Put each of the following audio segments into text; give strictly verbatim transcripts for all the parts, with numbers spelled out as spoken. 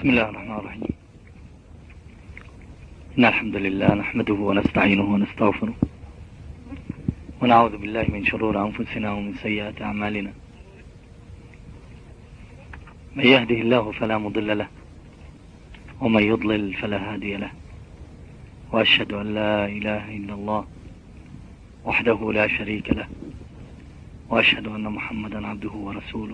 بسم الله الرحمن الرحيم. إن الحمد لله نحمده ونستعينه ونستغفره ونعوذ بالله من شرور أنفسنا ومن سيئات أعمالنا. من يهده الله فلا مضل له ومن يضلل فلا هادي له، وأشهد أن لا إله إلا الله وحده لا شريك له، وأشهد أن محمدا عبده ورسوله،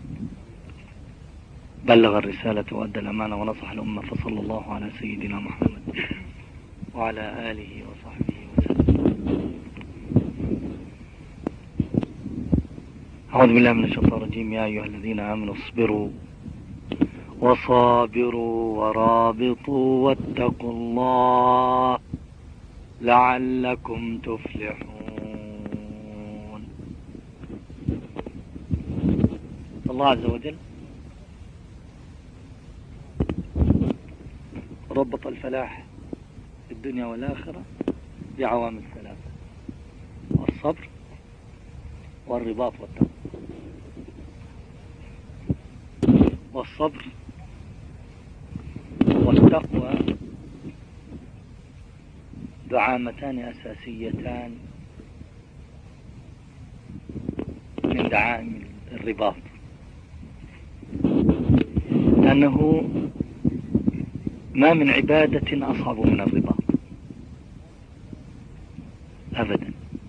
بلغ الرسالة وأدى الأمانة ونصح الأمة، فصلى الله على سيدنا محمد وعلى آله وصحبه وسلم. أعوذ بالله من الشيطان الرجيم. يا أيها الذين آمنوا اصبروا وصابروا ورابطوا واتقوا الله لعلكم تفلحون. الله عز وجل ربط الفلاح في الدنيا والآخرة بعوامل ثلاثة: الصبر والرباط والتقوى. والصبر والتقوى دعامتان أساسيتان من دعائم الرباط، لأنه ما من عبادة أصعب من الرباط أبدا،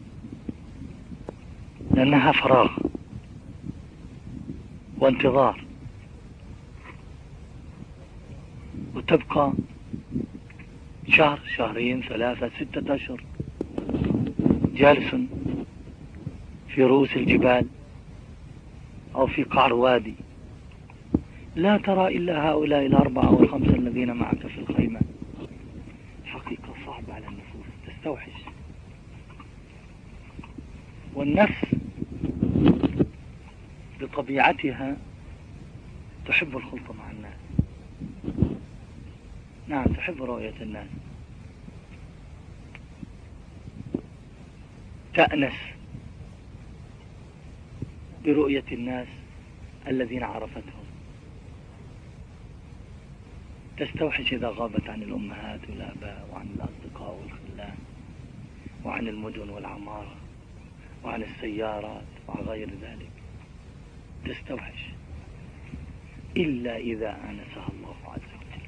لأنها فراغ وانتظار، وتبقى شهر شهرين ثلاثة ستة أشهر جالس في رؤوس الجبال أو في قعر وادي، لا ترى إلا هؤلاء الأربعة أو الخمسة الذين معك في الخيمة. حقيقة صعبة على النفوس، تستوحش. والنفس بطبيعتها تحب الخلطة مع الناس، نعم تحب رؤية الناس، تأنس برؤية الناس الذين عرفتهم، تستوحش إذا غابت عن الأمهات والآباء وعن الأصدقاء والخلان وعن المدن والعمارة وعن السيارات وعن غير ذلك، تستوحش إلا إذا آنسها الله عز وجل،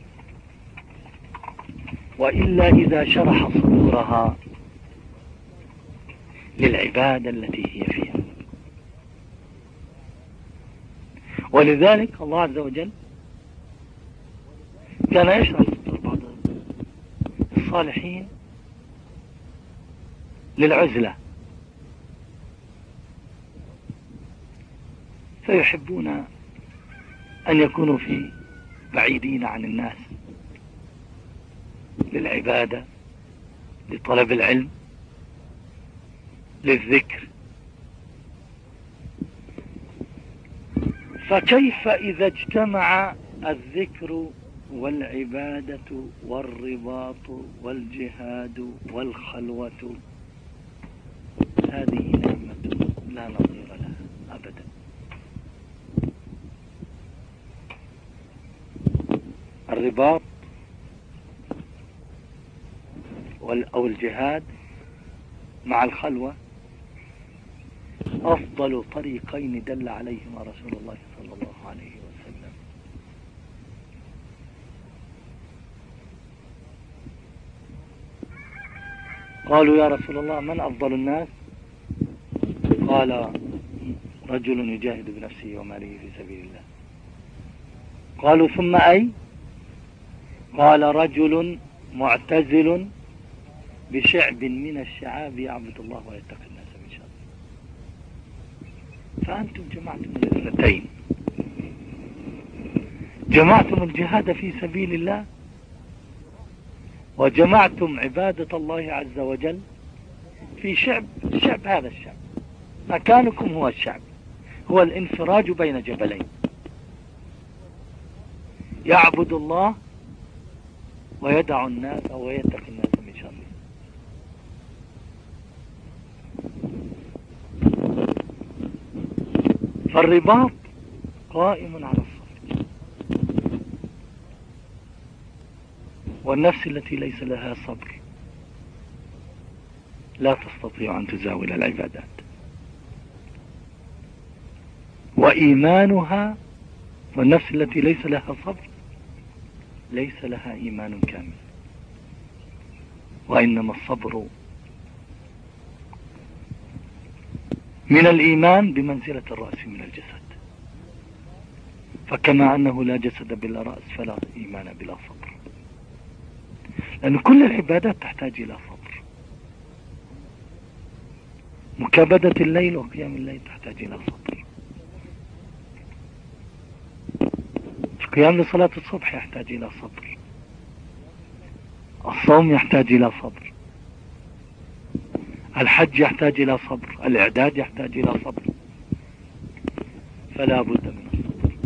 وإلا إذا شرح صدورها للعبادة التي هي فيها. ولذلك الله عز وجل كان يشرح صدور بعض الصالحين للعزلة، فيحبون أن يكونوا في بعيدين عن الناس للعبادة، لطلب العلم، للذكر. فكيف إذا اجتمع الذكر والعبادة والرباط والجهاد والخلوة؟ هذه نعمة لا نظير لها أبدا. الرباط أو الجهاد مع الخلوة أفضل طريقين دل عليهما رسول الله صلى الله عليه وسلم. قالوا يا رسول الله من أفضل الناس؟ قال رجل يجاهد بنفسه وماله في سبيل الله. قالوا ثم أي؟ قال رجل معتزل بشعب من الشعاب يعبد الله ويتقي الناس من شره. فأنتم جمعتم الاثنتين، جمعتم الجهاد في سبيل الله وجمعتم عبادة الله عز وجل في شعب. شعب هذا الشعب مكانكم هو الشعب، هو الانفراج بين جبلين، يعبد الله ويدع الناس أو يتقي الناس من شره. فالرباط قائم على الصبر، والنفس التي ليس لها صبر لا تستطيع أن تزاول العبادات. وإيمانها، والنفس التي ليس لها صبر ليس لها إيمان كامل. وإنما الصبر من الإيمان بمنزلة الرأس من الجسد، فكما أنه لا جسد بلا رأس فلا إيمان بلا صبر، لأن كل العبادات تحتاج إلى صبر. مكابدة الليل وقيام الليل تحتاج إلى صبر، القيام لصلاة الصبح يحتاج إلى صبر، الصوم يحتاج إلى صبر، الحج يحتاج إلى صبر، الإعداد يحتاج إلى صبر، فلا بد من الصبر.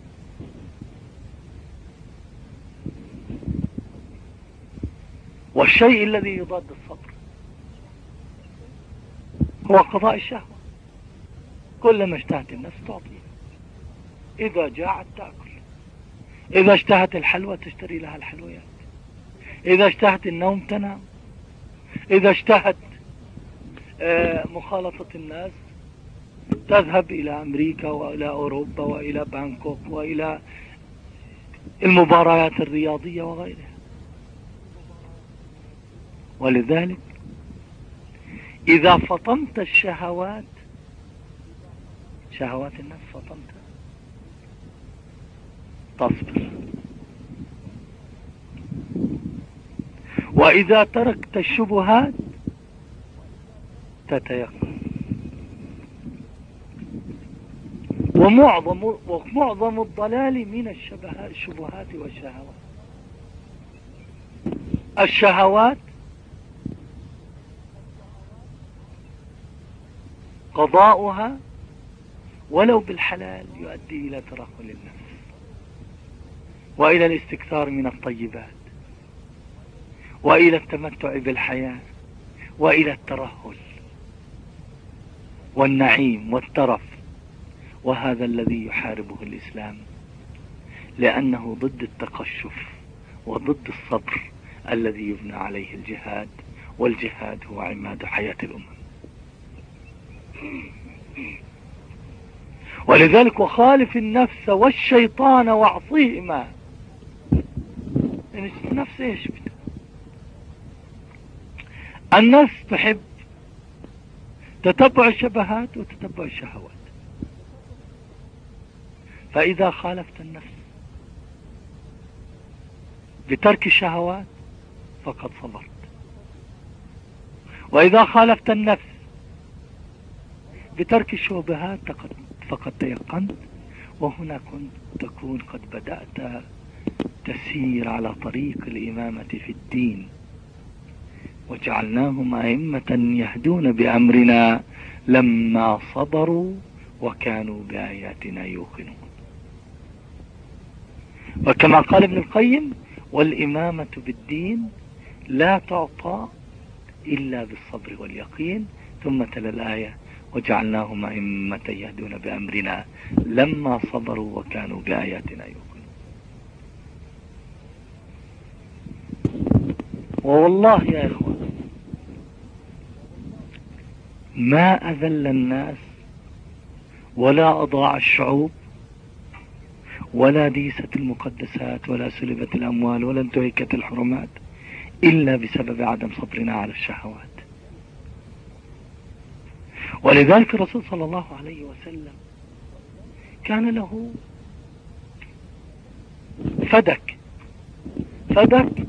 والشيء الذي يضاد الصبر هو قضاء الشهوة. كلما اشتهت النفس تعطيها، إذا جاعت تأكل، إذا اشتهت الحلوى تشتري لها الحلويات، إذا اشتهت النوم تنام، إذا اشتهت مخالطة الناس تذهب إلى أمريكا وإلى أوروبا وإلى بانكوك وإلى المباريات الرياضية وغيرها. ولذلك إذا فطنت الشهوات، شهوات النفس فطنت، تصبر. وإذا تركت الشبهات تتيقن. ومعظم ومعظم الضلال من الشبهات والشهوات. الشهوات قضاؤها ولو بالحلال يؤدي إلى ترهل النفس وإلى الاستكثار من الطيبات وإلى التمتع بالحياة وإلى الترهل والنعيم والترف. وهذا الذي يحاربه الإسلام، لأنه ضد التقشف وضد الصبر الذي يبنى عليه الجهاد، والجهاد هو عماد حياة الأمم. ولذلك وخالف النفس والشيطان واعصيهما. النفس ايش بده؟ النفس تحب تتبع الشبهات وتتبع الشهوات، فإذا خالفت النفس بترك الشهوات فقد صبرت، وإذا خالفت النفس بترك الشبهات فقد تيقنت. وهنا كنت تكون قد بدأت تسير على طريق الإمامة في الدين. وجعلناهم أئمة يهدون بأمرنا لما صبروا وكانوا بآياتنا يوقنون. وكما قال ابن القيم: والإمامة بالدين لا تعطى إلا بالصبر واليقين. ثم تلا الآية: وجعلناهم أئمة يهدون بأمرنا لما صبروا وكانوا بآياتنا يوقنون. ووالله يا إخوان ما أذل الناس ولا أضاع الشعوب ولا ديست المقدسات ولا سلبت الأموال ولا انتهكت الحرمات إلا بسبب عدم صبرنا على الشهوات. ولذلك الرسول صلى الله عليه وسلم كان له فدك. فدك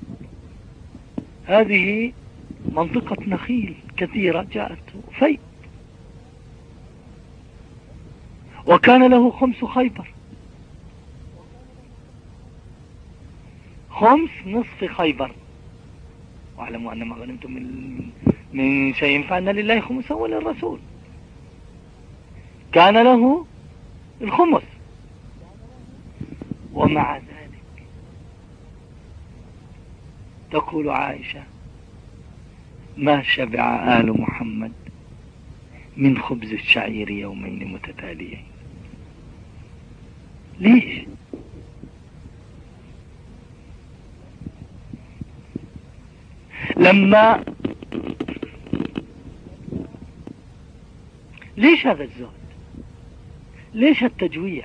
هذه منطقة نخيل كثيرة جاءت في، وكان له خمس خيبر، خمس نصف خيبر. واعلموا أن ما غنمتم من من شيء فأن لله خمسه وللرسول. كان له الخمس. ومع ذلك تقول عائشة: ما شبع آل محمد من خبز الشعير يومين متتاليين. ليش؟ لما ليش هذا الزهد؟ ليش التجويع؟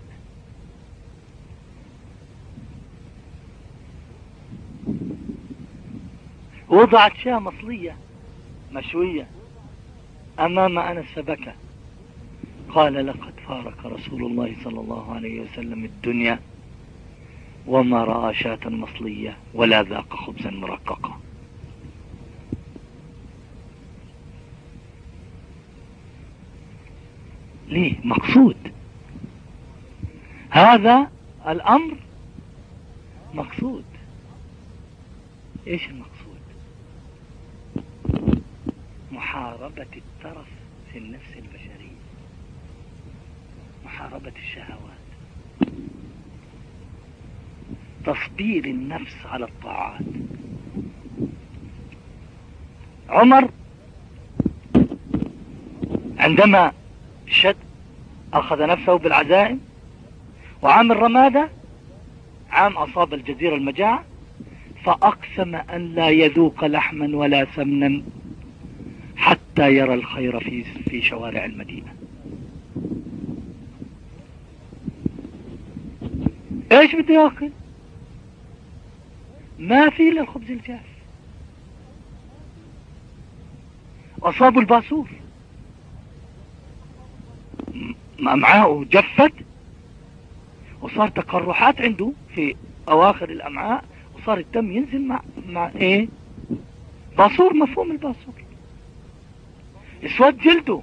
وضعت شاة مصلية مشوية أمام أنس فبكى، قال لقد فارق رسول الله صلى الله عليه وسلم الدنيا وما رأى شاة مصلية ولا ذاق خبزا مرققا. ليه؟ مقصود، هذا الأمر مقصود. ايش المقصود؟ محاربة الترف في النفس البشرية، محاربة الشهوات، تصبير النفس على الطاعات. عمر عندما شد أخذ نفسه بالعزائم، وعام الرمادة عام أصاب الجزيرة المجاعة، فأقسم أن لا يذوق لحما ولا سمنا حتى يرى الخير في في شوارع المدينة. ايش بده ياكل؟ ما في الا الخبز الجاف. أصابوا الباسور، أمعاءه جفت وصار تقرحات عنده في أواخر الأمعاء، وصار الدم ينزل مع مع إيه؟ باسور. مفهوم الباسور؟ اسود جلده.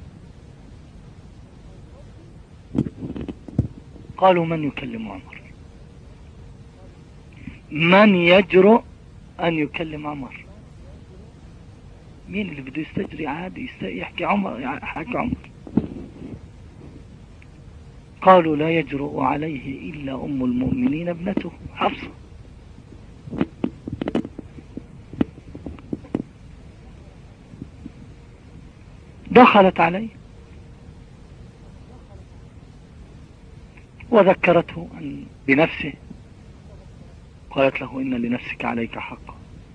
قالوا من يكلم عمر؟ من يجرؤ أن يكلم عمر؟ مين اللي بده يستجري عادي يحكي عمر؟ يحكي عمر. قالوا لا يجرؤ عليه إلا أم المؤمنين ابنته حفصة. دخلت عليه وذكرته أن بنفسه، قالت له إن لنفسك عليك حقا،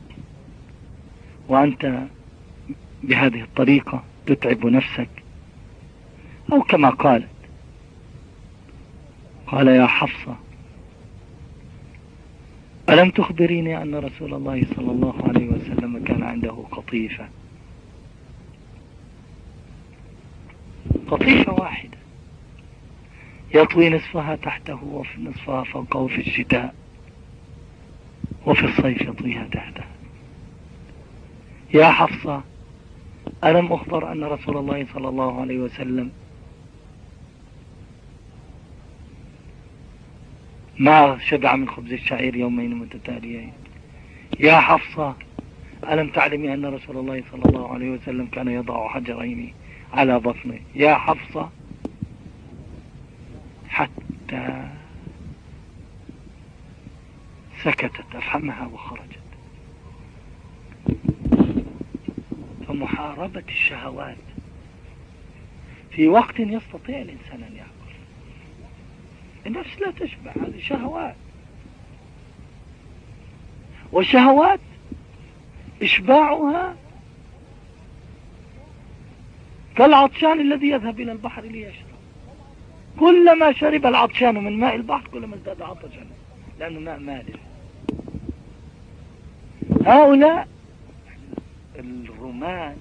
وأنت بهذه الطريقة تتعب نفسك، أو كما قالت، قال يا حفصة ألم تخبريني أن رسول الله صلى الله عليه وسلم كان عنده قطيفة قطيفة واحدة يطوي نصفها تحته وفي نصفها فوقه في الشتاء، وفي الصيف يطويها تحته. يا حفصة ألم أخبر أن رسول الله صلى الله عليه وسلم ما شبع من خبز الشعير يومين متتاليين؟ يا حفصة ألم تعلمي أن رسول الله صلى الله عليه وسلم كان يضع حجرين على بطنه؟ يا حفصة، حتى سكتت أفهمها وخرجت. فمحاربة الشهوات في وقت يستطيع الإنسان أن يأكل. النفس لا تشبع، هذه شهوات، والشهوات إشباعها كالعطشان الذي يذهب إلى البحر ليشرب. كلما شرب العطشان من ماء البحر كلما ازداد عطشا، لأنه ماء مالح. هؤلاء الرومان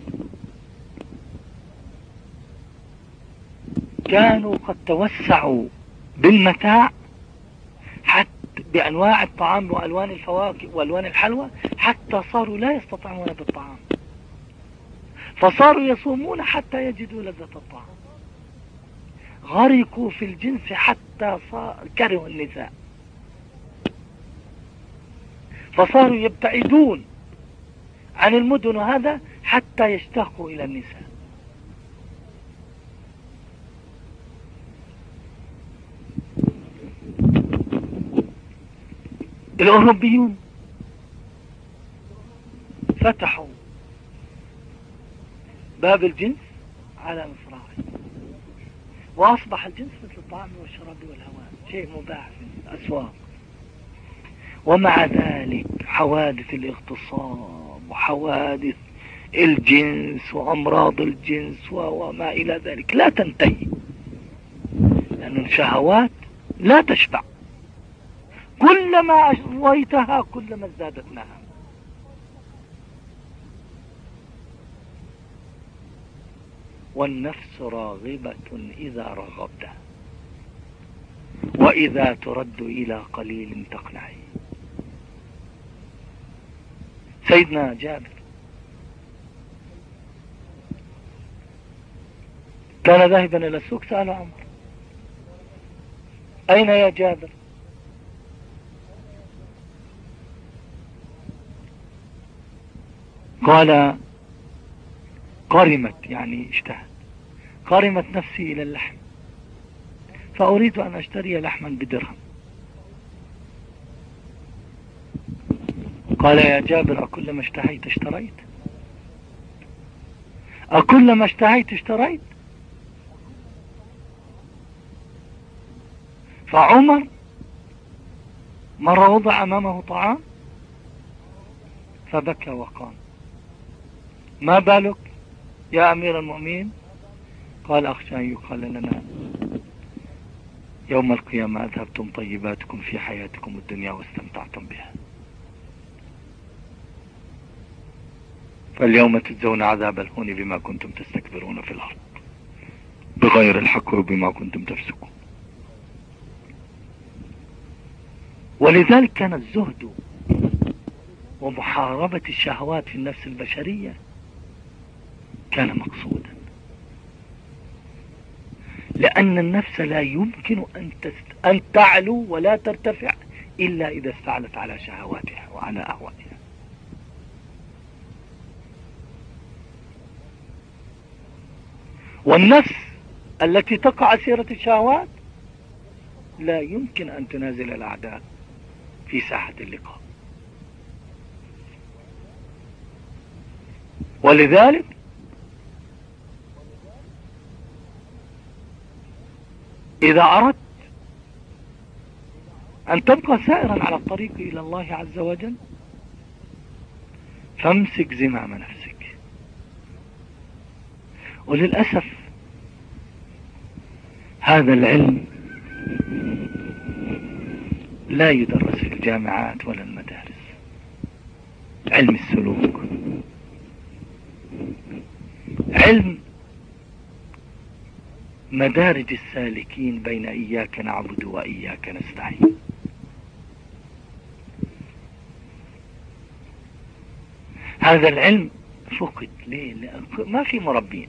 كانوا قد توسعوا بالمتاع حتى بأنواع الطعام وألوان الفواكه وألوان الحلوى، حتى صاروا لا يستطيعون بالطعام، فصاروا يصومون حتى يجدوا لذة الطعام. غرقوا في الجنس حتى كرهوا النساء، فصاروا يبتعدون عن المدن هذا حتى يشتاقوا إلى النساء. الأوروبيون فتحوا باب الجنس على مصراعي، وأصبح الجنس مثل الطعام والشراب والهواء، شيء مباح في الأسواق. ومع ذلك حوادث الاغتصاب وحوادث الجنس وأمراض الجنس وما إلى ذلك لا تنتهي، لأن الشهوات لا تشبع، كلما أشويتها كلما ازدادت نهم. والنفس راغبة إذا رغبتها، وإذا ترد إلى قليل تقنعي. سيدنا جابر كان ذاهبا إلى السوق، سأل عمر: أين يا جابر؟ قال: قرمت، يعني اشتهت، قرمت نفسي إلى اللحم، فأريد أن أشتري لحما بدرهم. قال: يا جابر، أكلما اشتهيت اشتريت؟ أكلما اشتهيت اشتريت؟ فعمر مرة وضع أمامه طعام فبكى وقال: ما بالك يا أمير المؤمنين؟ قال: أخشى أن يقال لنا يوم القيامة أذهبتم طيباتكم في حياتكم الدنيا واستمتعتم بها، فاليوم تجزون عذاب الهون بما كنتم تستكبرون في الأرض بغير الحق وبما كنتم تفسقون. ولذلك كان الزهد ومحاربة الشهوات في النفس البشرية كان مقصودا، لأن النفس لا يمكن أن, تست... أن تعلو ولا ترتفع إلا إذا استعلت على شهواتها وعلى أهوائها. والنفس التي تقع سيرة الشهوات لا يمكن أن تنازل الأعداء في ساحة اللقاء. ولذلك إذا أردت أن تبقى سائرا على الطريق إلى الله عز وجل فامسك زمام نفسك. وللأسف هذا العلم لا يدرس في الجامعات ولا المدارس، علم السلوك، علم مدارج السالكين بين إياك نعبد وإياك نستعين. هذا العلم فقد ليه؟ لأن ما في مربين،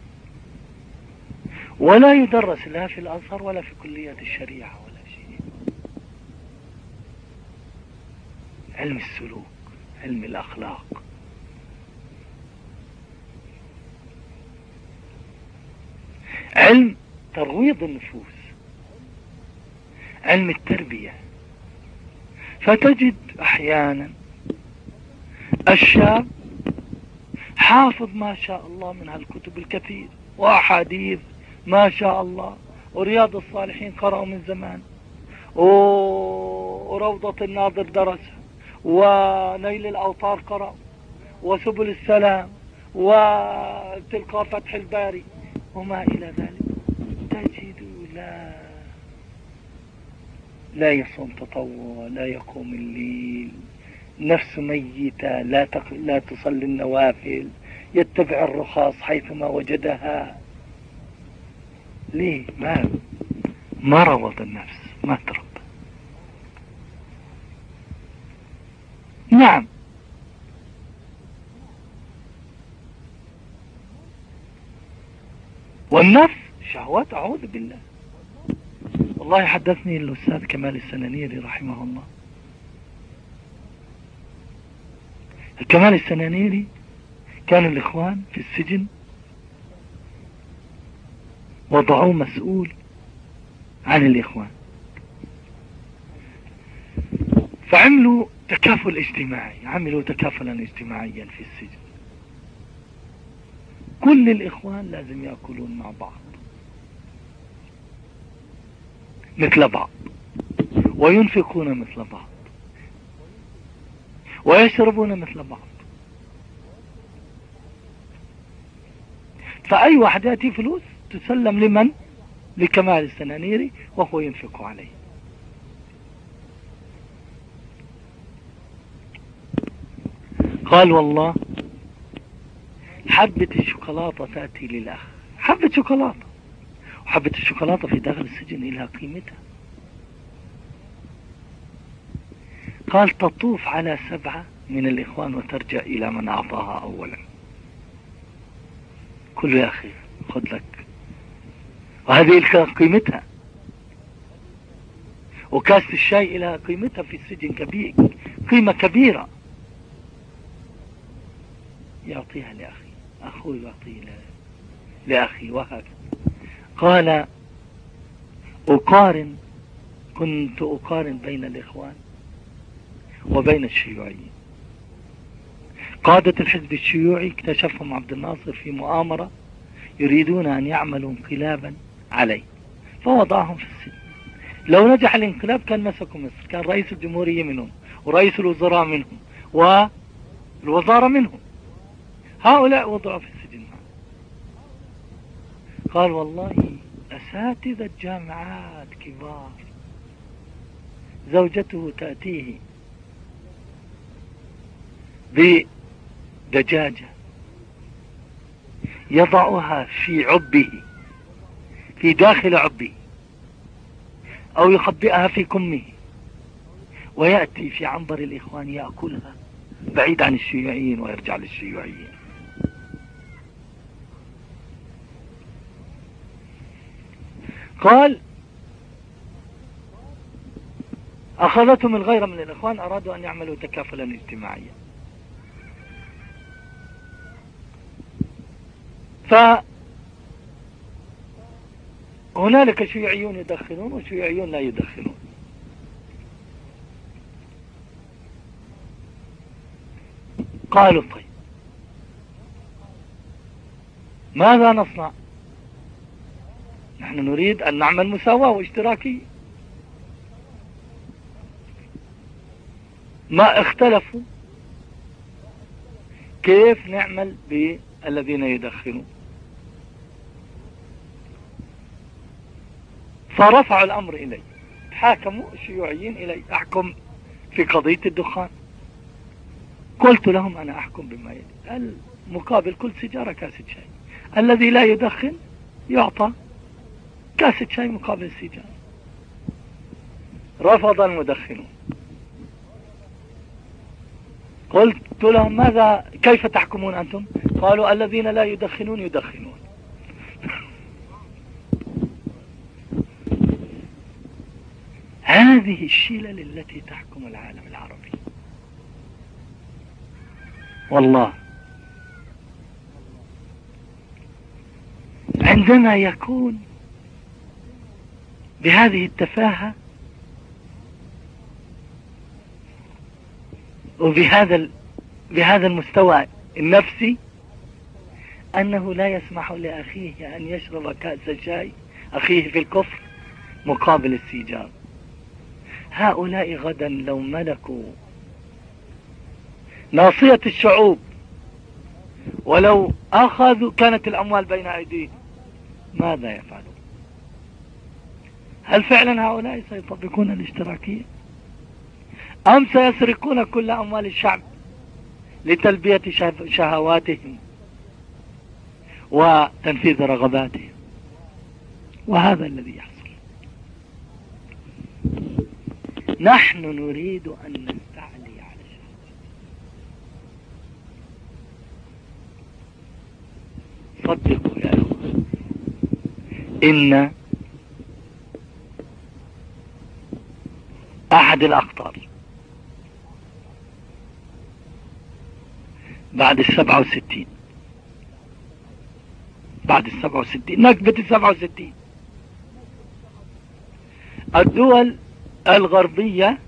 ولا يدرس لا في الأزهر ولا في كليات الشريعة ولا شيء. علم السلوك، علم الأخلاق، علم ترويض النفوس، علم التربية. فتجد أحيانا الشاب حافظ ما شاء الله من هالكتب الكثير وأحاديث ما شاء الله، ورياض الصالحين قرأوا من زمان، وروضة الناظر درسها، ونيل الأوطار قرأ، وسبل السلام، وتلقى فتح الباري وما إلى ذلك. تجد لا لا يصوم تطوع، لا يقوم الليل، نفس ميتة، لا تق... لا تصلي النوافل، يتبع الرخاص حيثما وجدها. ليه؟ ما ما روض النفس، ما تربى. نعم، والنفس شهوات، أعوذ بالله. والله حدثني الأستاذ كمال السنانيري رحمه الله. الكمال السنانيري كان الإخوان في السجن وضعوه مسؤول عن الإخوان، فعملوا تكافل اجتماعي، عملوا تكافلا اجتماعيا في السجن. كل الإخوان لازم يأكلون مع بعض مثل بعض، وينفقون مثل بعض، ويشربون مثل بعض، فأي واحد يأتي فلوس تسلم لمن؟ لكمال السنانيري وهو ينفق عليه. قال والله حبة الشوكولاتة تأتي للأخ، حبة شوكولاتة، وحبة الشوكولاتة في داخل السجن لها قيمتها. قال تطوف على سبعة من الإخوان وترجع إلى من أعطاها أولا. كل يا أخي خذ لك، وهذه قيمتها. وكاس الشاي لها قيمتها في السجن كبير، قيمة كبيرة. يعطيها لأخي، أخوي يعطيه لأخي، وهكذا. قال أقارن، كنت أقارن بين الإخوان وبين الشيوعيين. قادة الحزب الشيوعي اكتشفهم عبد الناصر في مؤامرة يريدون أن يعملوا انقلابا عليه، فوضعهم في السجن. لو نجح الانقلاب كان مسكوا مصر، كان رئيس الجمهورية منهم ورئيس الوزراء منهم والوزارة منهم. هؤلاء وضعوا في السجن. قال والله أساتذة جامعات كبار زوجته تأتيه بدجاجة يضعها في عبه، في داخل عبه، أو يخبئها في كمه، ويأتي في عنبر الإخوان يأكلها بعيد عن الشيوعيين ويرجع للشيوعيين. قال أخذتهم الغيرة من الإخوان، أرادوا أن يعملوا تكافلا اجتماعيا. فهنالك شيوعيون يدخنون وشيوعيون لا يدخنون. قالوا طيب ماذا نصنع؟ نحن نريد أن نعمل مساواة واشتراكية. ما اختلفوا كيف نعمل بالذين يدخنون، فرفعوا الأمر إلي، حاكموا الشيوعيين إلي أحكم في قضية الدخان. قلت لهم أنا أحكم بما يلي، المقابل كل سيجارة كاسة شاي، الذي لا يدخن يعطى كاسة شاي مقابل السيجارة. رفض المدخنون. قلت لهم ماذا كيف تحكمون أنتم؟ قالوا الذين لا يدخنون يدخنون. هذه الشلل التي تحكم العالم العربي. والله عندما يكون بهذه التفاهة وبهذا بهذا المستوى النفسي أنه لا يسمح لأخيه أن يشرب كأس شاي أخيه في الكفر مقابل السيجار. هؤلاء غدا لو ملكوا ناصية الشعوب ولو أخذوا كانت الأموال بين أيديهم ماذا يفعلون؟ هل فعلا هؤلاء سيطبقون الاشتراكية أم سيسرقون كل أموال الشعب لتلبية شهواتهم وتنفيذ رغباتهم؟ وهذا الذي يحصل. نحن نريد أن نستعلي على الشهوات. صدقوا يا أخوان إن أحد الأخطار بعد السبعة وستين بعد السبعة وستين نكبة السبعة وستين الدول الغربية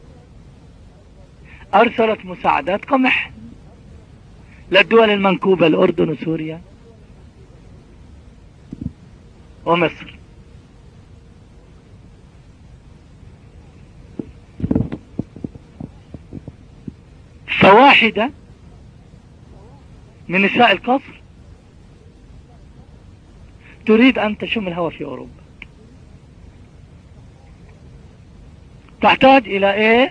أرسلت مساعدات قمح للدول المنكوبة، الأردن وسوريا ومصر. فواحدة من نساء القصر تريد أن تشم الهواء في أوروبا، تحتاج إلى إيه؟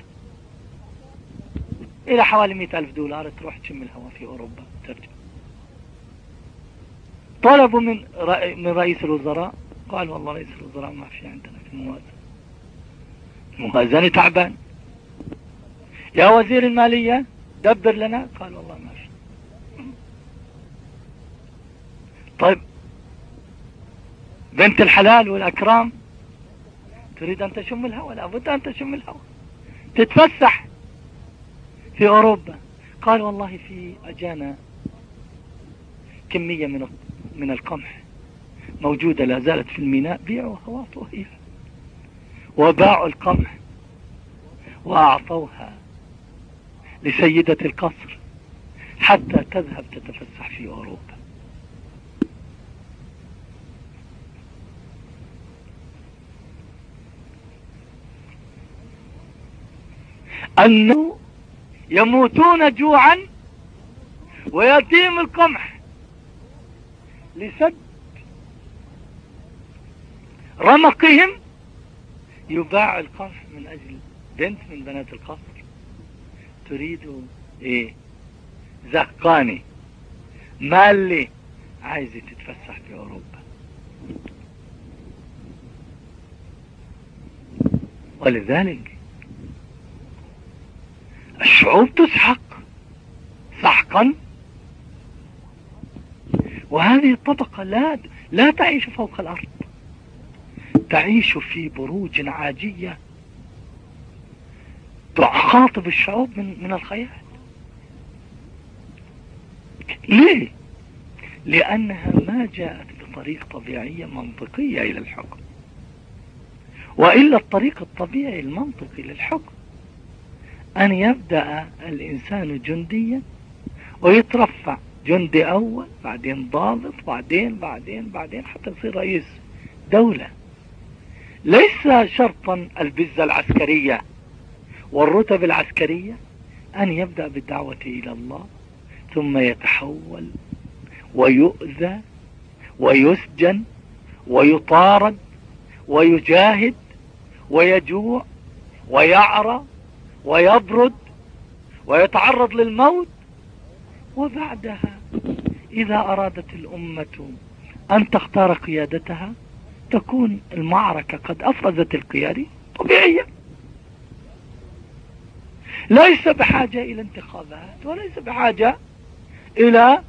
إلى حوالي مئة ألف دولار تروح تشم الهواء في أوروبا ترجع. طلبوا من رئي من رئيس الوزراء، قال والله رئيس الوزراء ما في عندنا في الموازنة، الموازنة تعبان. يا وزير المالية دبر لنا، قال والله ما في. طيب بنت الحلال والأكرام تريد أن تشم الهواء، لابد أن تشم الهواء، تتفسح في أوروبا. قال والله في أجانا كمية من من القمح موجودة لا زالت في الميناء، بيعوا هواتوا هي. وباعوا القمح وأعطوها لسيدة القصر حتى تذهب تتفسح في أوروبا. أنه يموتون جوعا ويتيم القمح لسد رمقهم، يباع القمح من أجل بنت من بنات القصر تريد إيه؟ زهقاني مالي عايزة تتفسح في أوروبا. ولذلك الشعوب تسحق سحقا، وهذه الطبقة لا لا تعيش فوق الأرض، تعيش في بروج عاجية تخاطب الشعوب من من الخيال. ليه؟ لأنها ما جاءت بطريق طبيعية منطقية إلى الحكم، وإلا الطريق الطبيعي المنطقي للحكم أن يبدأ الإنسان جنديا ويترفع جندي أول، بعدين ضابط، بعدين بعدين بعدين حتى يصير رئيس دولة. ليس شرطا البزة العسكرية والرتب العسكرية، أن يبدأ بالدعوة إلى الله ثم يتحول ويؤذى ويسجن ويطارد ويجاهد ويجوع ويعرى ويبرد ويتعرض للموت. وبعدها إذا أرادت الأمة أن تختار قيادتها تكون المعركة قد أفرزت القيادة طبيعية، ليس بحاجة إلى انتخابات وليس بحاجة إلى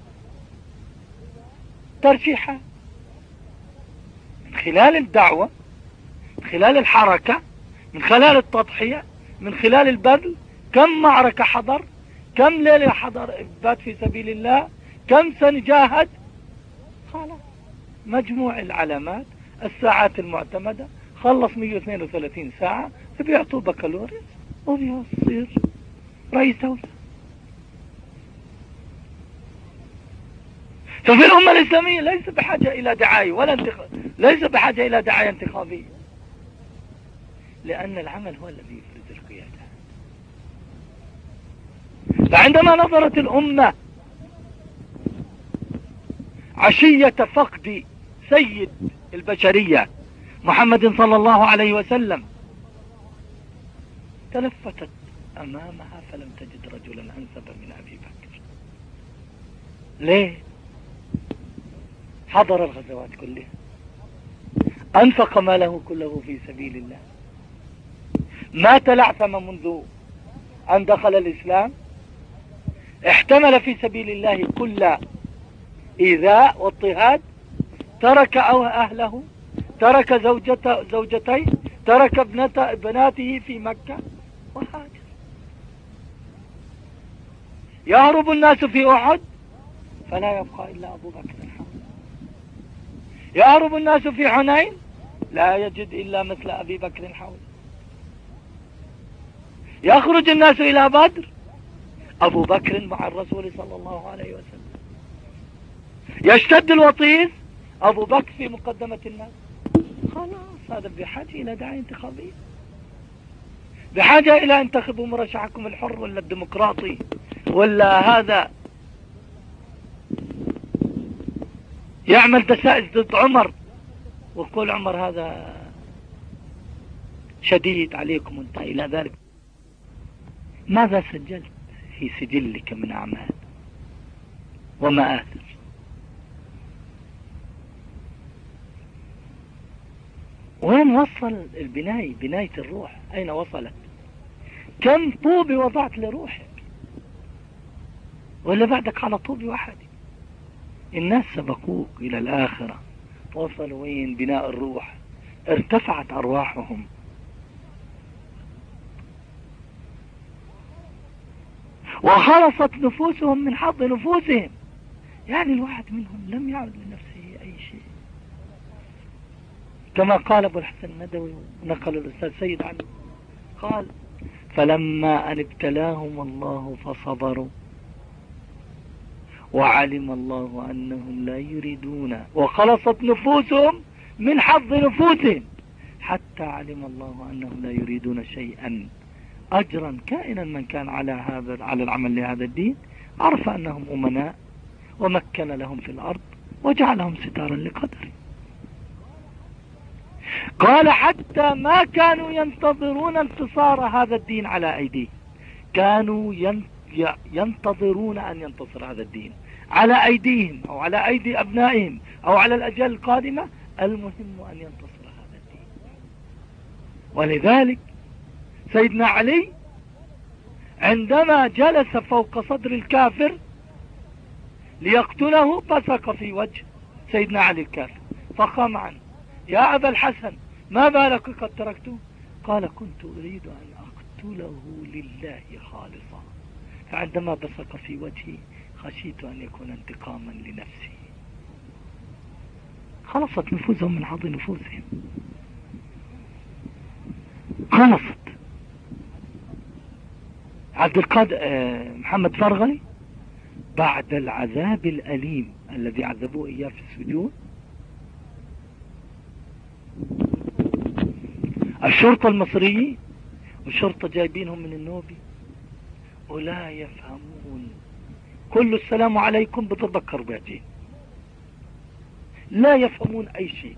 ترشيحات. من خلال الدعوة، من خلال الحركة، من خلال التضحية، من خلال البذل، كم معركة حضر، كم ليلة حضر بات في سبيل الله، كم سنة جاهد. خلاص مجموع العلامات، الساعات المعتمدة، خلص مئة واثنين وثلاثين ساعة بيعطوه بكالوريوس وبيصير رئيس دولة. ففي الأمة الإسلامية ليس بحاجة إلى دعاية ولا انتخاب، ليس بحاجة إلى دعاية انتخابية، لأن العمل هو الذي يفرز القيادة. فعندما نظرت الأمة عشية فقد سيد البشرية محمد صلى الله عليه وسلم تلفتت أمامها فلم تجد رجلا أنسب من أبي بكر. ليه؟ حضر الغزوات كلها، أنفق ماله كله في سبيل الله، ما تلعثم منذ أن دخل الإسلام، احتمل في سبيل الله كل إيذاء واضطهاد، ترك أهله، ترك زوجته زوجتيه، ترك بناته في مكة وهاجر. يهرب الناس في أحد فلا يبقى إلا أبو بكر حوله، يهرب الناس في حنين لا يجد إلا مثل أبي بكر حوله، يخرج الناس إلى بدر أبو بكر مع الرسول صلى الله عليه وسلم، يشتد الوطيس أبو بكر في مقدمة الناس. خلاص هذا بحاجة إلى دعاية انتخابية، بحاجة إلى انتخبوا مرشحكم الحر ولا الديمقراطي ولا هذا. يعمل دسائس ضد عمر ويقول عمر هذا شديد عليكم وانتهى إلى ذلك. ماذا سجلت في سجلك من أعمال ومآثر؟ وين وصل البناية، بناية الروح أين وصلت؟ كم طوبة وضعت لروحك؟ ولا بعدك على طوبة واحدة؟ الناس سبقوك إلى الآخرة، وصلوا وين؟ بناء الروح، ارتفعت أرواحهم. وخلصت نفوسهم من حظ نفوسهم، يعني الواحد منهم لم يعد لنفسه أي شيء، كما قال أبو الحسن الندوي ونقل الأستاذ سيد عنه، قال: فلما أن ابتلاهم الله فصبروا وعلم الله أنهم لا يريدون، وخلصت نفوسهم من حظ نفوسهم، حتى علم الله أنهم لا يريدون شيئا أجرا كائنا من كان على هذا على العمل لهذا الدين. عرف أنهم أمناء ومكن لهم في الأرض وجعلهم ستارا لقدره. قال: حتى ما كانوا ينتظرون انتصار هذا الدين على أيديه، كانوا ينتظرون أن ينتصر هذا الدين على أيديهم أو على أيدي أبنائهم أو على الأجيال القادمة، المهم أن ينتصر هذا الدين. ولذلك سيدنا علي عندما جلس فوق صدر الكافر ليقتله بصق في وجه سيدنا علي الكافر فقام عنه: يا أبا الحسن ما بالك قد تركته؟ قال: كنت أريد أن أقتله لله خالصا، فعندما بصق في وجهي خشيت أن يكون انتقاما لنفسي. خلصت نفوسهم من حظ نفوسهم، خلصت. عبد القادر محمد فرغلي بعد العذاب الأليم الذي عذبوه إياه في السجون، الشرطة المصرية والشرطة جايبينهم من النوبي ولا يفهمون، كل السلام عليكم بضربك كرباجين، لا يفهمون أي شيء.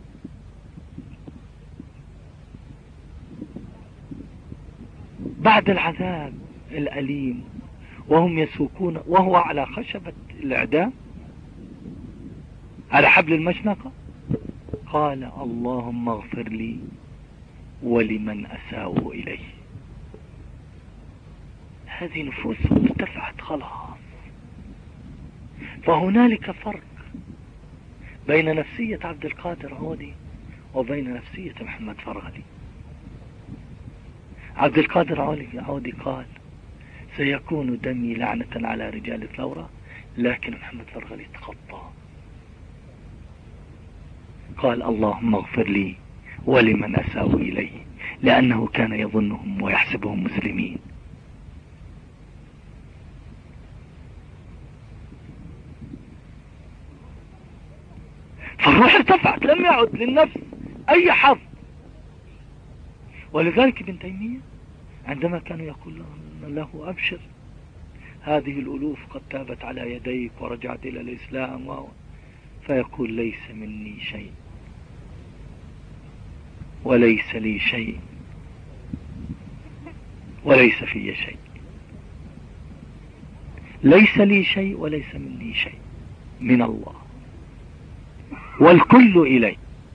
بعد العذاب الأليم وهم يسوقون وهو على خشبة الإعدام على حبل المشنقة، قال: اللهم اغفر لي ولمن أساءوا إليه. هذه نفوسهم ارتفعت خلاص. فهنالك فرق بين نفسية عبد القادر عودي وبين نفسية محمد فرغلي. عبد القادر عودي قال: سيكون دمي لعنة على رجال الثورة، لكن محمد فرغلي تخطى، قال: اللهم اغفر لي ولمن أساءوا إليه، لأنه كان يظنهم ويحسبهم مسلمين. فالروح ارتفعت، لم يعد للنفس أي حظ. ولذلك ابن تيمية عندما كانوا يقول له: أبشر، هذه الألوف قد تابت على يديك ورجعت إلى الإسلام و... فيقول: ليس مني شيء وليس لي شيء وليس في شيء، ليس لي شيء وليس مني شيء، من الله والكل إليه.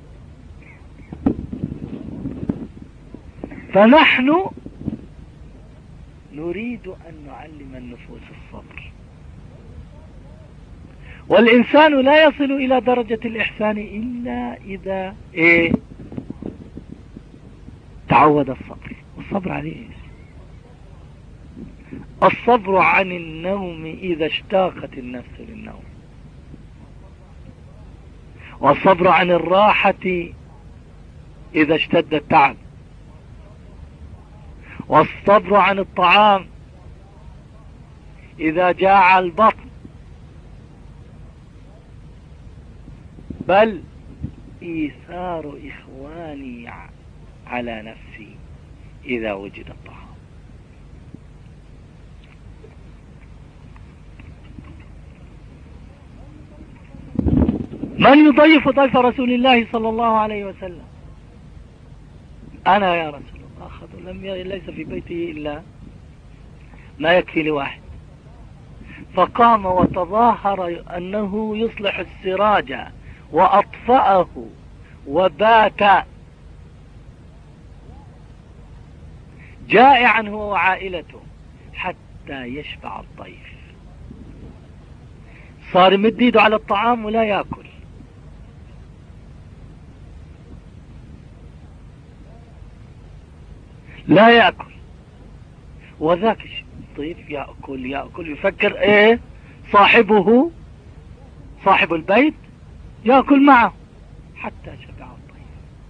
فنحن نريد أن نعلم النفوس الصبر، والإنسان لا يصل إلى درجة الإحسان إلا إذا إيه تعود الصبر. والصبر عليه إيش؟ الصبر عن النوم إذا اشتاقت النفس للنوم، والصبر عن الراحة إذا اشتد التعب، والصبر عن الطعام إذا جاع البطن، بل إيثار إخواني على نفسي إذا وجد الطعام. من يضيف ضيف رسول الله صلى الله عليه وسلم؟ أنا يا رسول الله. أخذوا لم ي... ليس في بيته إلا ما يكفي لواحد، فقام وتظاهر أنه يصلح السراج وأطفأه وبات جائعا هو وعائلته حتى يشبع الضيف. صار يمد ايده على الطعام ولا يأكل. لا يأكل، وذاك الضيف يأكل يأكل يفكر ايه صاحبه صاحب البيت يأكل معه حتى شبع الضيف.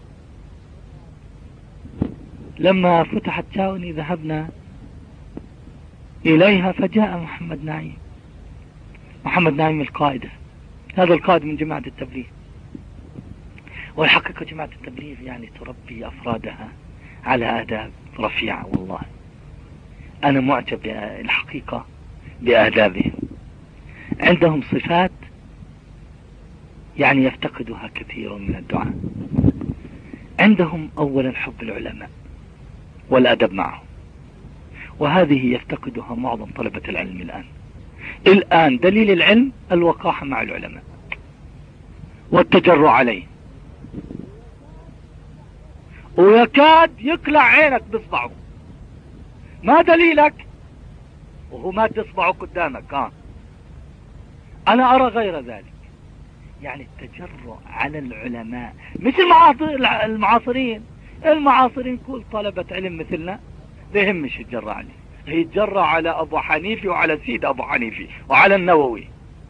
لما فتحت شاوني ذهبنا إليها فجاء محمد نعيم. محمد نعيم القائد، هذا القائد من جماعة التبليغ. والحقيقة جماعة التبليغ يعني تربي أفرادها على آداب رفيعة. والله أنا معجب الحقيقة بآدابهم. عندهم صفات يعني يفتقدها كثير من الدعاء. عندهم أولا حب العلماء والأدب معهم، وهذه يفتقدها معظم طلبة العلم الآن. الآن دليل العلم الوقاحة مع العلماء والتجرع عليه، ويكاد يقلع عينك بصبعه. ما دليلك؟ وهو ما تصبعه قدامك. ها أنا أرى غير ذلك. يعني التجرع على العلماء مش المعاصرين. المعاصرين كل طلبة علم مثلنا بيهمش يتجرع عليه. يتجرع على أبو حنيفي وعلى سيد أبو حنيفي وعلى النووي،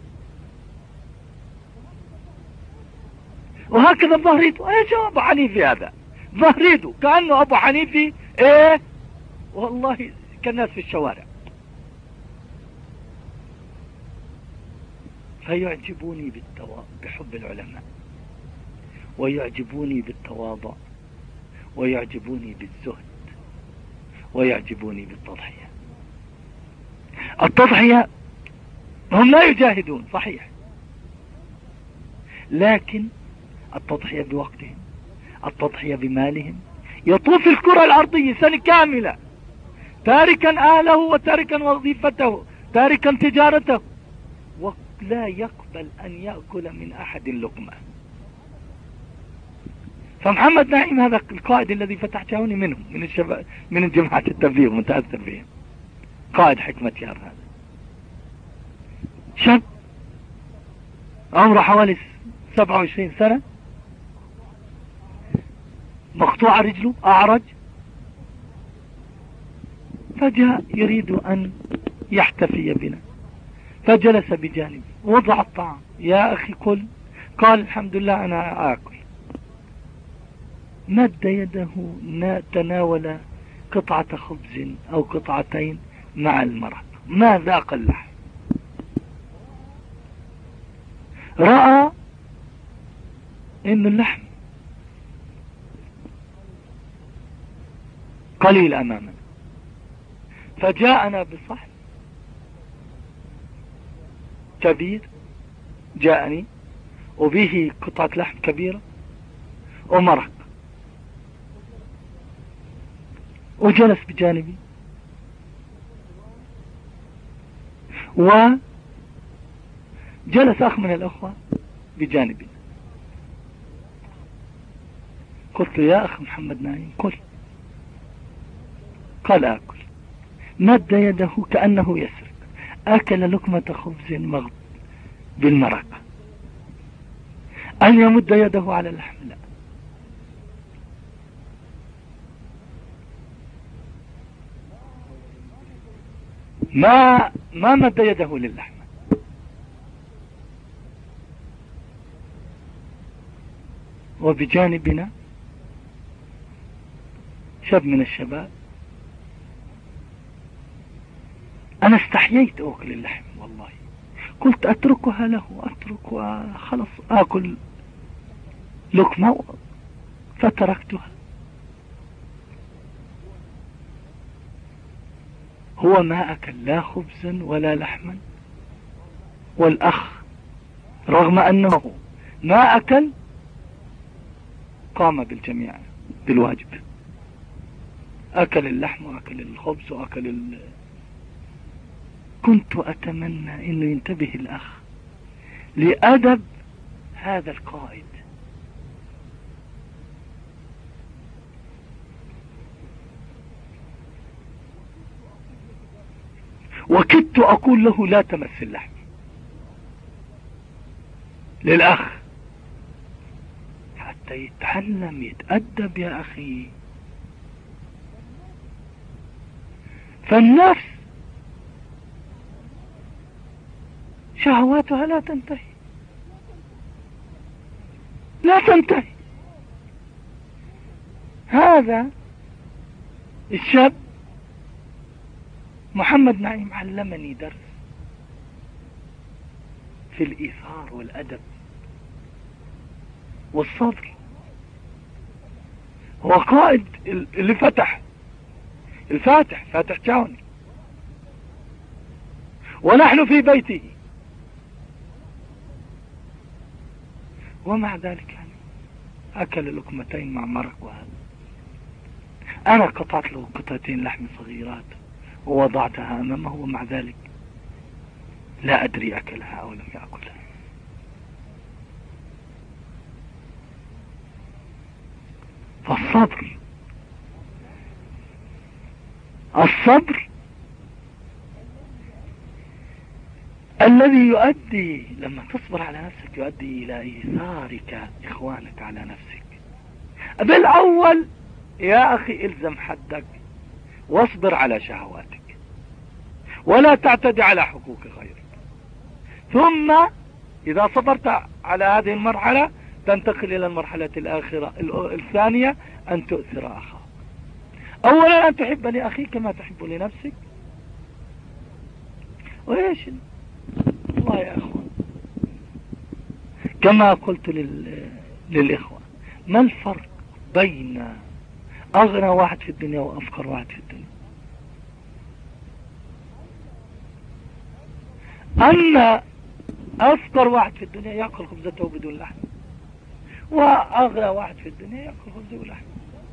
وهكذا بظهريته. ايش أبو حنيفي هذا؟ ظهريته كأنه أبو حنيفي ايه والله كالناس في الشوارع. فيعجبوني بالتوا... بحب العلماء، ويعجبوني بالتواضع، ويعجبوني بالزهد، ويعجبوني بالتضحية. التضحية هم لا يجاهدون صحيح، لكن التضحية بوقتهم، التضحية بمالهم. يطوف الكرة الأرضية سنة كاملة تاركا أهله وتاركا وظيفته تاركا تجارته، ولا يقبل أن يأكل من أحد لقمة. فمحمد نعيم هذا القائد الذي فتح شاوني منهم، من الشباب، من جماعة التبليغ، متأثر بهم. قائد حكمة يار هذا شاب عمره حوالي سبعة وعشرين سنة، مقطوع رجله، أعرج، فجاء يريد أن يحتفي بنا، فجلس بجانبي وضع الطعام. يا أخي كل، قال الحمد لله أنا آكل. مد يده تناول قطعة خبز أو قطعتين مع المرق، ما ذاق اللحم. رأى إن اللحم قليل أمامنا، فجاءنا بصحن كبير، جاءني وبه قطعة لحم كبيرة ومرق، وجلس بجانبي وجلس أخ من الأخوة بجانبي. قلت يا أخ محمد نعيم كل، قال آكل. مد يده كأنه يسرق، أكل لقمة خبز مغض بالمرق. أن يمد يده على اللحم لا. ما ما مد يده للحم. وبجانبنا شاب من الشباب، أنا استحييت أكل اللحم والله، قلت أتركها له، أتركها خلص، أكل لقمة، فتركتها. هو ما أكل لا خبزا ولا لحما، والأخ رغم أنه ما أكل قام بالجميع بالواجب، أكل اللحم وأكل الخبز وأكل ال... كنت أتمنى أنه ينتبه الأخ لأدب هذا القائد. وكدت أقول له لا تمس اللحم للأخ حتى يتعلم يتأدب يا أخي. فالنفس شهواتها لا تنتهي، لا تنتهي. هذا الشاب محمد نعيم علمني درس في الإيثار والأدب والصبر. هو قائد اللي فتح الفاتح فاتح جاوني، ونحن في بيته، ومع ذلك يعني أكل لقمتين مع مرق. وهذا أنا قطعت له قطعتين لحم صغيرات ووضعتها أمامه، ومع ذلك لا أدري أكلها أو لم يأكلها. فالصبر، الصبر الذي يؤدي، لما تصبر على نفسك يؤدي إلى إيثارك إخوانك على نفسك. بالأول يا أخي إلزم حدك واصبر على شهواتك ولا تعتدي على حقوق غيرك، ثم إذا صبرت على هذه المرحلة تنتقل إلى المرحلة الآخرة الثانية، أن تؤثر أخاك. أولا أن تحب لأخيك كما تحب لنفسك. وإيش والله يا أخوان كما قلت لل... للإخوة، ما الفرق بين أغنى واحد في الدنيا وأفقر واحد في الدنيا؟ أن أفقر واحد في الدنيا يأكل خبزته بدون لحم، وأغنى واحد في الدنيا يأكل خبزه ولحم.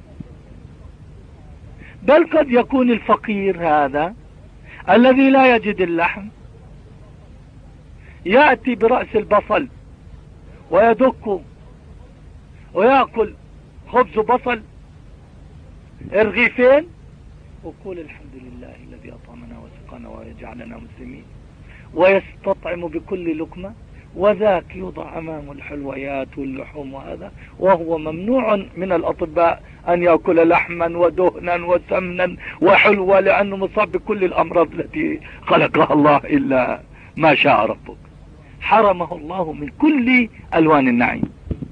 بل قد يكون الفقير هذا الذي لا يجد اللحم يأتي برأس البصل ويدقه ويأكل خبز بصل رغيفين ويقول الحمد لله الذي أطعمنا وسقانا ويجعلنا مسلمين، ويستطعم بكل لقمة، وذاك يوضع أمامه الحلويات واللحوم وهذا، وهو ممنوع من الأطباء أن يأكل لحما ودهنا وسمنا وحلوى لأنه مصاب بكل الأمراض التي خلقها الله إلا ما شاء ربك. حرمه الله من كل ألوان النعيم.